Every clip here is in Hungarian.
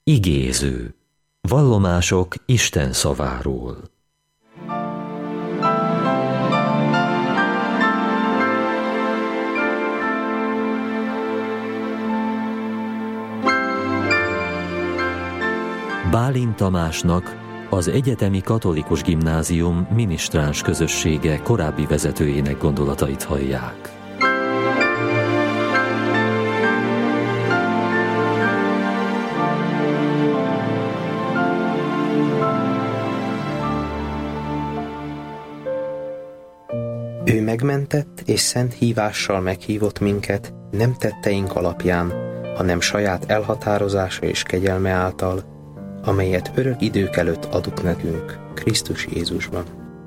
Igéző. Vallomások Isten szaváról. Bálint Tamásnak, az Egyetemi Katolikus Gimnázium minisztráns közössége korábbi vezetőjének gondolatait hallják. Ő megmentett és szent hívással meghívott minket, nem tetteink alapján, hanem saját elhatározása és kegyelme által, amelyet örök idők előtt adott nekünk, Krisztus Jézusban.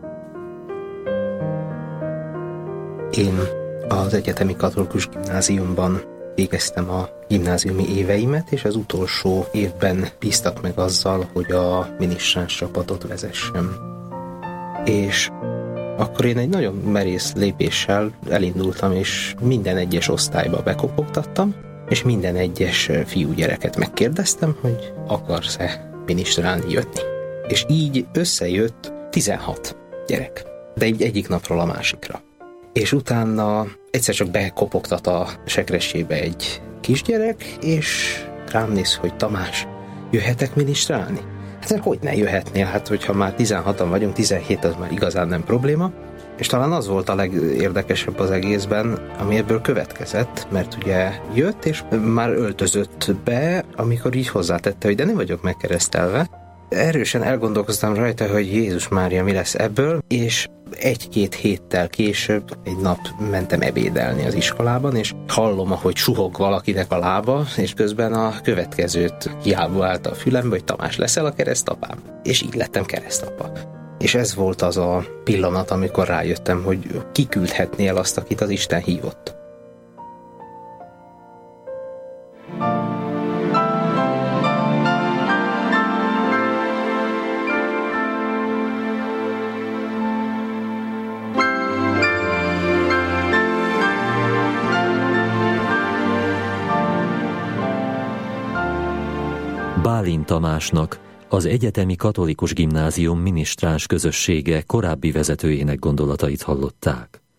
Én az Egyetemi Katolikus Gimnáziumban végeztem a gimnáziumi éveimet, és az utolsó évben bíztak meg azzal, hogy a minisztráns csapatot vezessem. És akkor én egy nagyon merész lépéssel elindultam, és minden egyes osztályba bekopogtattam, és minden egyes fiúgyereket megkérdeztem, hogy akarsz-e minisztrálni, jönni. És így összejött 16 gyerek, de így egyik napról a másikra. És utána egyszer csak bekopogtat a sekressébe egy kisgyerek, és rám néz, hogy Tamás, jöhetek minisztrálni? Hát hogy ne jöhetnél, hát hogyha már 16-an vagyunk, 17 az már igazán nem probléma. És talán az volt a legérdekesebb az egészben, ami ebből következett, mert ugye jött, és már öltözött be, amikor így hozzátette, hogy de nem vagyok megkeresztelve. Erősen elgondolkoztam rajta, hogy Jézus Mária, mi lesz ebből, és 1-2 héttel később egy nap mentem ebédelni az iskolában, és hallom, ahogy suhog valakinek a lába, és közben a következőt kiábált a fülembe, hogy Tamás, leszel a keresztapám? És így lettem keresztapa. És ez volt az a pillanat, amikor rájöttem, hogy kiküldhetné el azt, akit az Isten hívott. Bálint Tamásnak, az Egyetemi Katolikus Gimnázium minisztráns közössége korábbi vezetőjének gondolatait hallották.